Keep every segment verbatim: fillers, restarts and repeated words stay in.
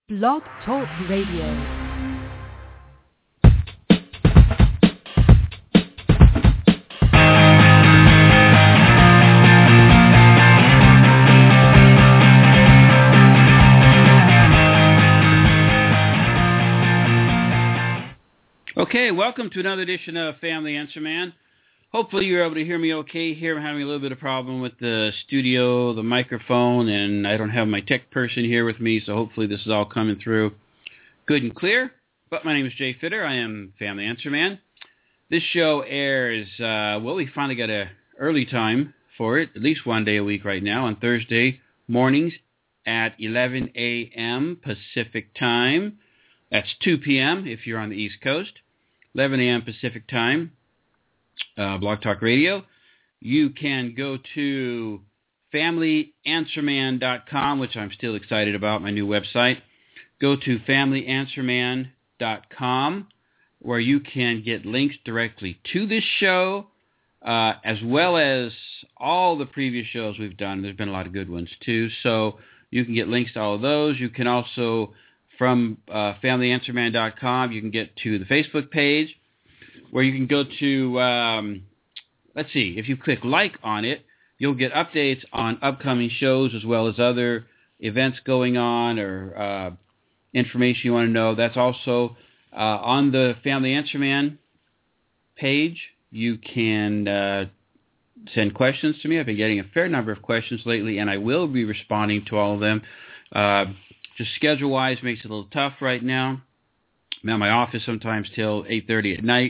Blog Talk Radio. Okay, welcome to another edition of Family Answer Man. Hopefully you're able to hear me okay here. I'm having a little bit of problem with the studio, the microphone, and I don't have my tech person here with me, so hopefully this is all coming through good and clear. But my name is Jay Fitter. I am Family Answer Man. This show airs, uh, well, we finally got an early time for it, at least one day a week right now, on Thursday mornings at eleven a.m. Pacific Time. That's two p.m. if you're on the East Coast. eleven a.m. Pacific Time, uh, Blog Talk Radio. You can go to family answer man dot com, which I'm still excited about, my new website. Go to family answer man dot com, where you can get links directly to this show, uh, as well as all the previous shows we've done. There's been a lot of good ones, too. So you can get links to all of those. You can also... From uh, family answer man dot com, you can get to the Facebook page where you can go to, um, let's see, if you click like on it, you'll get updates on upcoming shows as well as other events going on or uh, information you want to know. That's also uh, on the Family Answer Man page. You can uh, send questions to me. I've been getting a fair number of questions lately, and I will be responding to all of them. Uh, Just schedule-wise makes it a little tough right now. I'm at my office sometimes till eight thirty at night.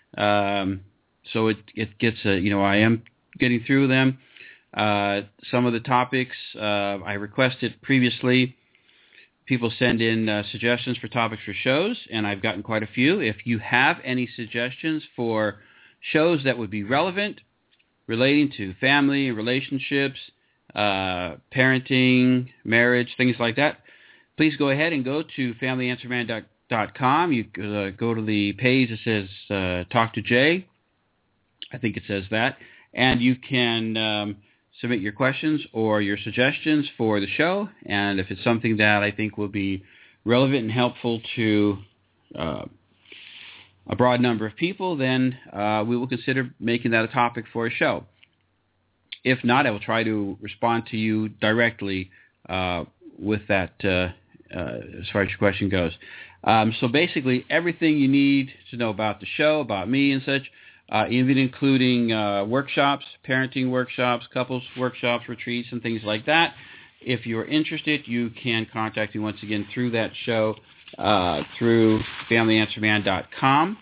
Um, so it, it gets, a, you know, I am getting through them. Uh, some of the topics uh, I requested previously, people send in uh, suggestions for topics for shows, and I've gotten quite a few. If you have any suggestions for shows that would be relevant, relating to family, relationships, uh, parenting, marriage, things like that, please go ahead and go to family answer man dot com. You uh, go to the page that says uh, Talk to Jay. I think it says that. And you can um, submit your questions or your suggestions for the show. And if it's something that I think will be relevant and helpful to uh, a broad number of people, then uh, we will consider making that a topic for a show. If not, I will try to respond to you directly uh, with that uh, uh, as far as your question goes. Um, so basically, everything you need to know about the show, about me and such, uh, even including uh, workshops, parenting workshops, couples workshops, retreats, and things like that. If you're interested, you can contact me once again through that show, uh, through family answer man dot com.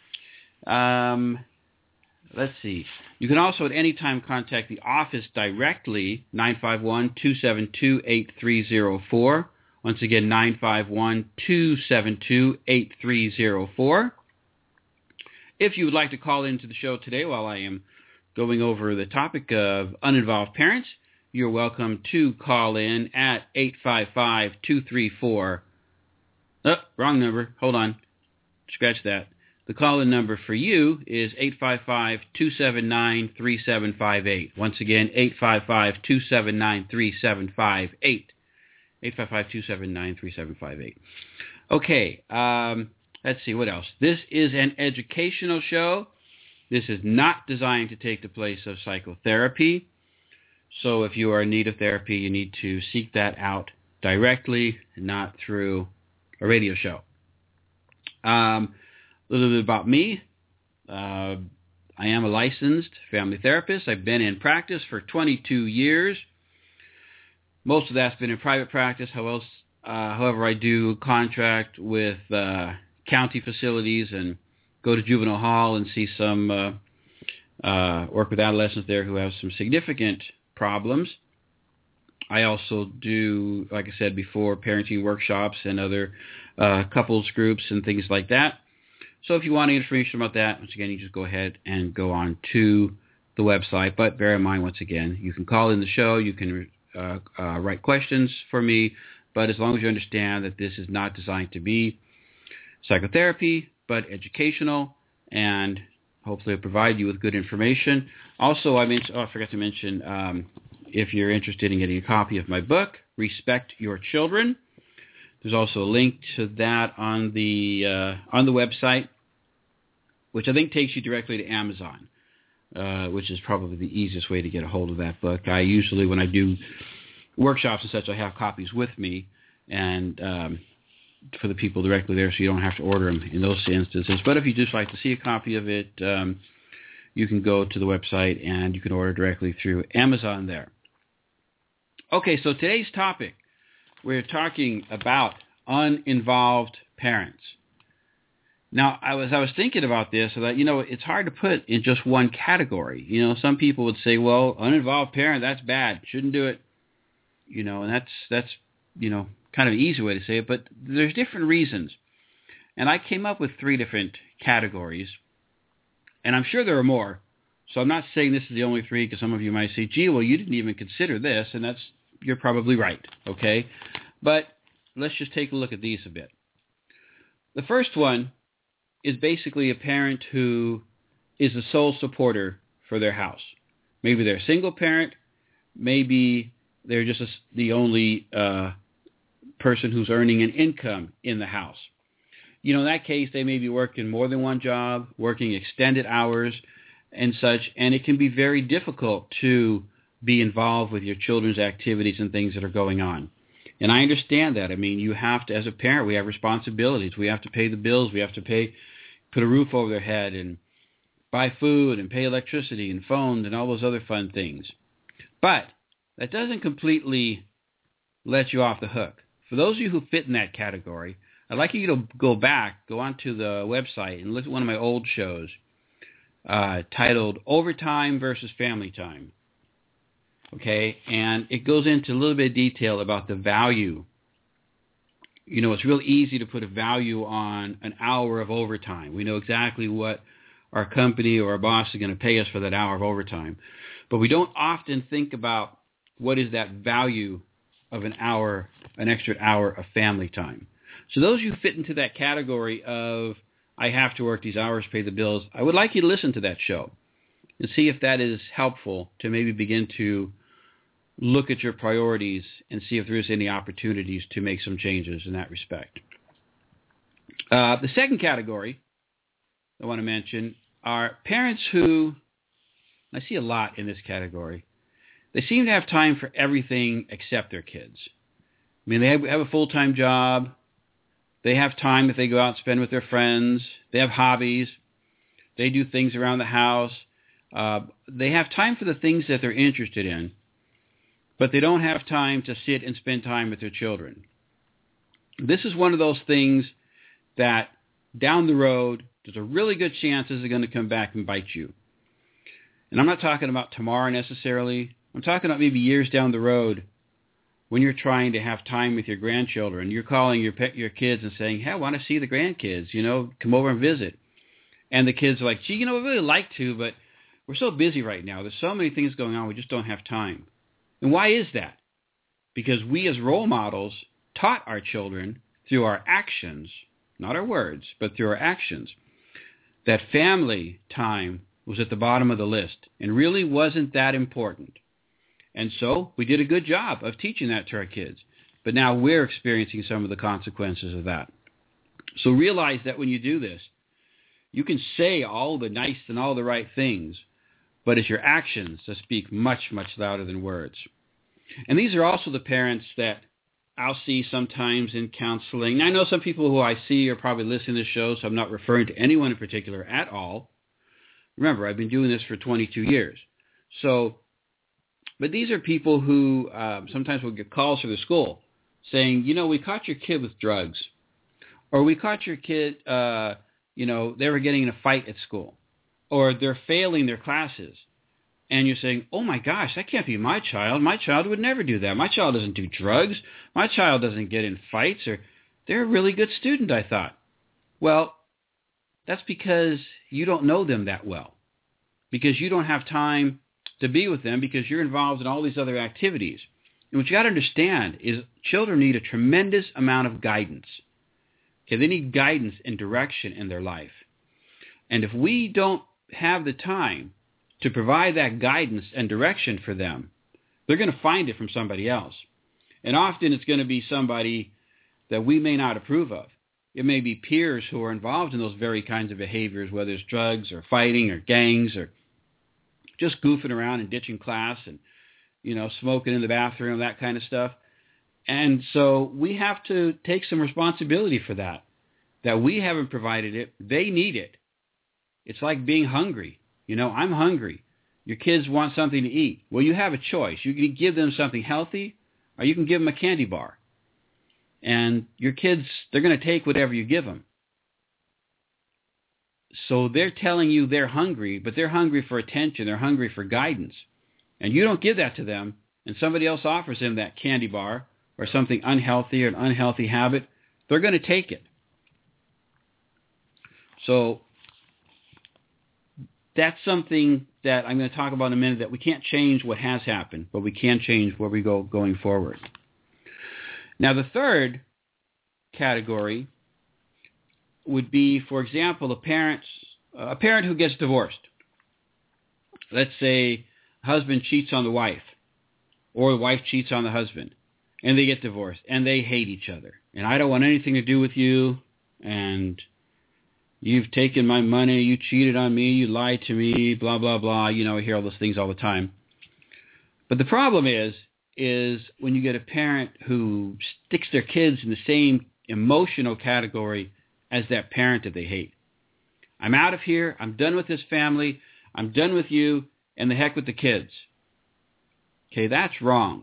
Um, let's see. You can also at any time contact the office directly, nine five one, two seven two, eight three zero four. Once again, nine five one, two seven two, eight three zero four. If you would like to call into the show today while I am going over the topic of uninvolved parents, you're welcome to call in at eight five five, two three four. Oh, wrong number. Hold on. Scratch that. The call-in number for you is eight five five, two seven nine, three seven five eight. Once again, eight five five, two seven nine, three seven five eight. eight five five, two seven nine, three seven five eight. Okay, um, let's see, what else? This is an educational show. This is not designed to take the place of psychotherapy. So if you are in need of therapy, you need to seek that out directly, not through a radio show. Um... A little bit about me. Uh, I am a licensed family therapist. I've been in practice for twenty-two years. Most of that's been in private practice. How else, uh, however, I do contract with uh, county facilities and go to juvenile hall and see some, uh, uh, work with adolescents there who have some significant problems. I also do, like I said before, parenting workshops and other uh, couples groups and things like that. So if you want any information about that, once again, you just go ahead and go on to the website. But bear in mind, once again, you can call in the show. You can uh, uh, write questions for me. But as long as you understand that this is not designed to be psychotherapy, but educational, and hopefully it'll provide you with good information. Also, I mentioned, oh, I forgot to mention, um, if you're interested in getting a copy of my book, Respect Your Children, There's also a link to that on the uh, on the website, which I think takes you directly to Amazon, uh, which is probably the easiest way to get a hold of that book. I usually, when I do workshops and such, I have copies with me, and um, for the people directly there, so you don't have to order them in those instances. But if you just like to see a copy of it, um, you can go to the website and you can order directly through Amazon there. Okay, so today's topic, we're talking about uninvolved parents. Now, I was I was thinking about this, so that, you know, it's hard to put in just one category. You know, some people would say, well, uninvolved parent, that's bad, shouldn't do it. You know, and that's, that's you know, kind of an easy way to say it, but there's different reasons. And I came up with three different categories, and I'm sure there are more. So I'm not saying this is the only three, because some of you might say, gee, well, you didn't even consider this, and that's you're probably right, okay? But let's just take a look at these a bit. The first one is basically a parent who is the sole supporter for their house. Maybe they're a single parent. Maybe they're just a, the only uh, person who's earning an income in the house. You know, in that case, they may be working more than one job, working extended hours and such, and it can be very difficult to be involved with your children's activities and things that are going on. And I understand that. I mean, you have to, as a parent, we have responsibilities. We have to pay the bills. We have to pay, put a roof over their head and buy food and pay electricity and phones and all those other fun things. But that doesn't completely let you off the hook. For those of you who fit in that category, I'd like you to go back, go onto the website and look at one of my old shows uh, titled Overtime versus Family Time. Okay, and it goes into a little bit of detail about the value. You know, it's real easy to put a value on an hour of overtime. We know exactly what our company or our boss is going to pay us for that hour of overtime. But we don't often think about what is that value of an hour, an extra hour of family time. So those who fit into that category of, I have to work these hours, pay the bills, I would like you to listen to that show and see if that is helpful to maybe begin to look at your priorities and see if there's any opportunities to make some changes in that respect. Uh, the second category I want to mention are parents who, I see a lot in this category, they seem to have time for everything except their kids. I mean, they have, have a full-time job. They have time that they go out and spend with their friends. They have hobbies. They do things around the house. Uh, they have time for the things that they're interested in, but they don't have time to sit and spend time with their children. This is one of those things that down the road, there's a really good chance this is going to come back and bite you. And I'm not talking about tomorrow necessarily. I'm talking about maybe years down the road when you're trying to have time with your grandchildren. You're calling your pet, your kids and saying, hey, I want to see the grandkids, you know, come over and visit. And the kids are like, gee, you know, I'd really like to, but we're so busy right now. There's so many things going on, we just don't have time. And why is that? Because we as role models taught our children through our actions, not our words, but through our actions, that family time was at the bottom of the list and really wasn't that important. And so we did a good job of teaching that to our kids. But now we're experiencing some of the consequences of that. So realize that when you do this, you can say all the nice and all the right things, but it's your actions that speak much, much louder than words. And these are also the parents that I'll see sometimes in counseling. Now, I know some people who I see are probably listening to the show, so I'm not referring to anyone in particular at all. Remember, I've been doing this for twenty-two years. So, but these are people who uh, sometimes will get calls from the school saying, you know, we caught your kid with drugs. Or we caught your kid, uh, you know, they were getting in a fight at school. Or they're failing their classes. And you're saying, oh my gosh, that can't be my child. My child would never do that. My child doesn't do drugs. My child doesn't get in fights. Or they're a really good student, I thought. Well, that's because you don't know them that well. Because you don't have time to be with them because you're involved in all these other activities. And what you got to understand is children need a tremendous amount of guidance. Okay, they need guidance and direction in their life. And if we don't have the time to provide that guidance and direction for them, they're going to find it from somebody else. And often it's going to be somebody that we may not approve of. It may be peers who are involved in those very kinds of behaviors, whether it's drugs or fighting or gangs or just goofing around and ditching class and, you know, smoking in the bathroom, that kind of stuff. And so we have to take some responsibility for that, that we haven't provided it. They need it. It's like being hungry. You know, I'm hungry. Your kids want something to eat. Well, you have a choice. You can give them something healthy, or you can give them a candy bar. And your kids, they're going to take whatever you give them. So they're telling you they're hungry, but they're hungry for attention. They're hungry for guidance. And you don't give that to them, and somebody else offers them that candy bar or something unhealthy or an unhealthy habit, they're going to take it. So that's something that I'm going to talk about in a minute, that we can't change what has happened, but we can change where we go going forward. Now, the third category would be, for example, a parent, a parent who gets divorced. Let's say husband cheats on the wife, or the wife cheats on the husband, and they get divorced, and they hate each other. And I don't want anything to do with you, and you've taken my money, you cheated on me, you lied to me, blah, blah, blah. You know, I hear all those things all the time. But the problem is, is when you get a parent who sticks their kids in the same emotional category as that parent that they hate. I'm out of here. I'm done with this family. I'm done with you, and the heck with the kids. Okay, that's wrong.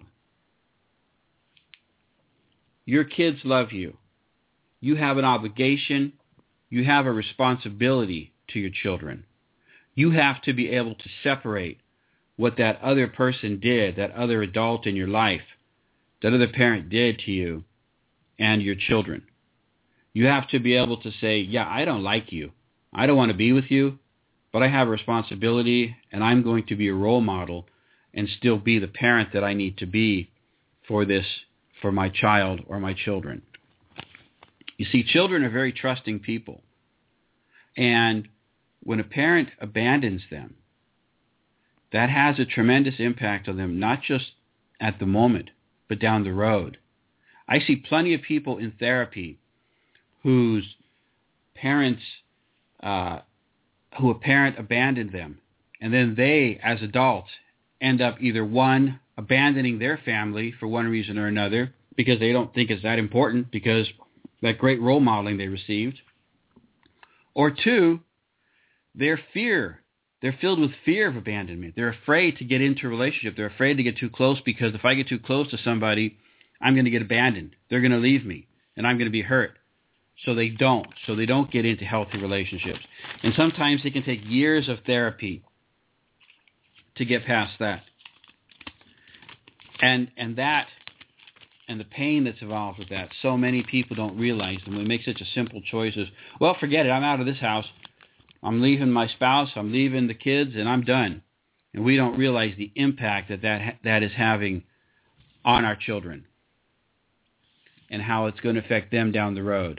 Your kids love you. You have an obligation. You have a responsibility to your children. You have to be able to separate what that other person did, that other adult in your life, that other parent did to you and your children. You have to be able to say, yeah, I don't like you. I don't want to be with you, but I have a responsibility, and I'm going to be a role model and still be the parent that I need to be for this, for my child or my children. You see, children are very trusting people. And when a parent abandons them, that has a tremendous impact on them, not just at the moment, but down the road. I see plenty of people in therapy whose parents, uh, who a parent abandoned them, and then they, as adults, end up either, one, abandoning their family for one reason or another, because they don't think it's that important, because that great role modeling they received, or two, their fear. They're filled with fear of abandonment. They're afraid to get into a relationship. They're afraid to get too close, because if I get too close to somebody, I'm going to get abandoned. They're going to leave me, and I'm going to be hurt. So they don't. So they don't get into healthy relationships. And sometimes it can take years of therapy to get past that. And and that, and the pain that's involved with that, so many people don't realize. And we make such a simple choice as, well, forget it. I'm out of this house. I'm leaving my spouse, I'm leaving the kids, and I'm done. And we don't realize the impact that that, that is having on our children and how it's going to affect them down the road.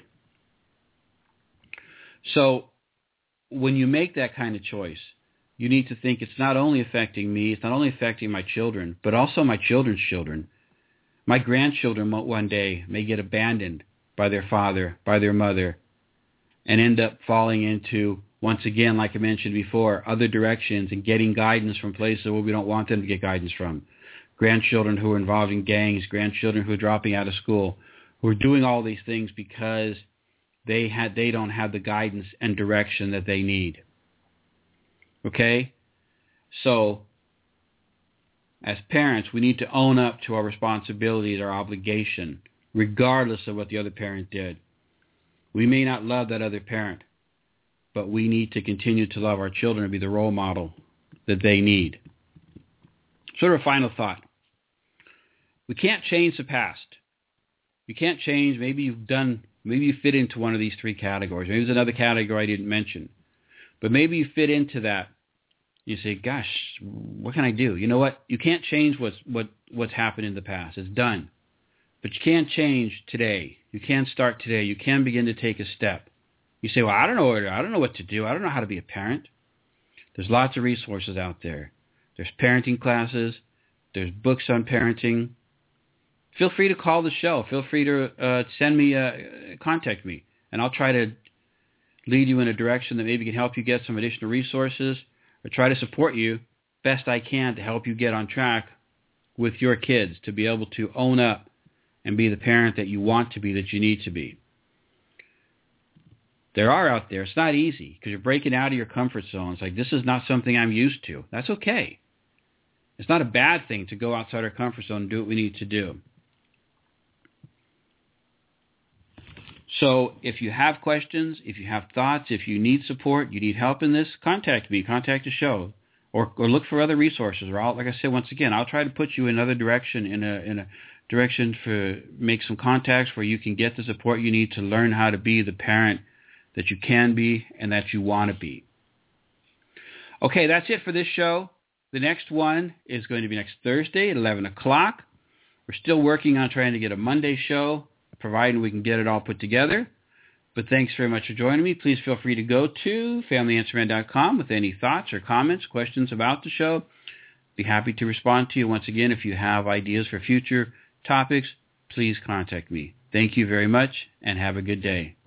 So when you make that kind of choice, you need to think it's not only affecting me, it's not only affecting my children, but also my children's children. My grandchildren one day may get abandoned by their father, by their mother, and end up falling into, once again, like I mentioned before, other directions and getting guidance from places where we don't want them to get guidance from. Grandchildren who are involved in gangs, grandchildren who are dropping out of school, who are doing all these things because they had they don't have the guidance and direction that they need. Okay? So, as parents, we need to own up to our responsibilities, our obligation, regardless of what the other parent did. We may not love that other parent, but we need to continue to love our children and be the role model that they need. Sort of a final thought. We can't change the past. You can't change, maybe you've done, maybe you fit into one of these three categories. Maybe there's another category I didn't mention. But maybe you fit into that. You say, gosh, what can I do? You know what? You can't change what's, what, what's happened in the past. It's done. But you can change today. You can start today. You can begin to take a step. You say, well, I don't know what, I don't know what to do. I don't know how to be a parent. There's lots of resources out there. There's parenting classes. There's books on parenting. feel free to call the show. Feel free to uh, send me, uh, contact me, and I'll try to lead you in a direction that maybe can help you get some additional resources or try to support you best I can to help you get on track with your kids, to be able to own up and be the parent that you want to be, that you need to be. There are out there. It's not easy because you're breaking out of your comfort zone. It's like, this is not something I'm used to. That's okay. It's not a bad thing to go outside our comfort zone and do what we need to do. So if you have questions, if you have thoughts, if you need support, you need help in this, contact me, contact the show, or, or look for other resources. Or I'll, like I said, once again, I'll try to put you in another direction, in a in a direction for make some contacts where you can get the support you need to learn how to be the parent that you can be and that you want to be. Okay, that's it for this show. The next one is going to be next Thursday at eleven o'clock. We're still working on trying to get a Monday show, providing we can get it all put together. But thanks very much for joining me. Please feel free to go to family answer man dot com with any thoughts or comments, questions about the show. Be happy to respond to you. Once again, if you have ideas for future topics, please contact me. Thank you very much, and have a good day.